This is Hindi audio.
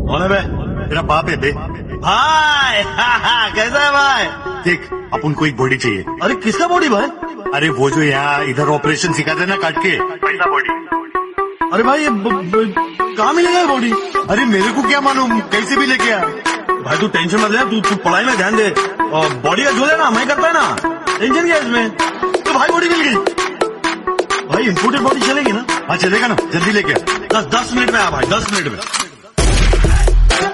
कौन है बे? तेरा बाप है बे। भाई कैसा है भाई? देख अपन को एक बॉडी चाहिए। अरे किसका बॉडी भाई? अरे वो जो यहाँ इधर ऑपरेशन सिखाते ना काट के, वैसा बॉडी। अरे भाई ये कहाँ मिलेगा ये बॉडी? अरे मेरे को क्या मालूम, कैसे भी लेके आ। भाई तू टेंशन मत ले, तू पढ़ाई में ध्यान दे। और बॉडी का जो है ना मैं करता है ना, टेंशन क्या इसमें। तो भाई बॉडी मिल गई भाई, इम्पोर्टेड बॉडी चलेगी ना? हाँ चलेगा ना, जल्दी लेके आ। 10 मिनट में आ भाई, 10 मिनट में।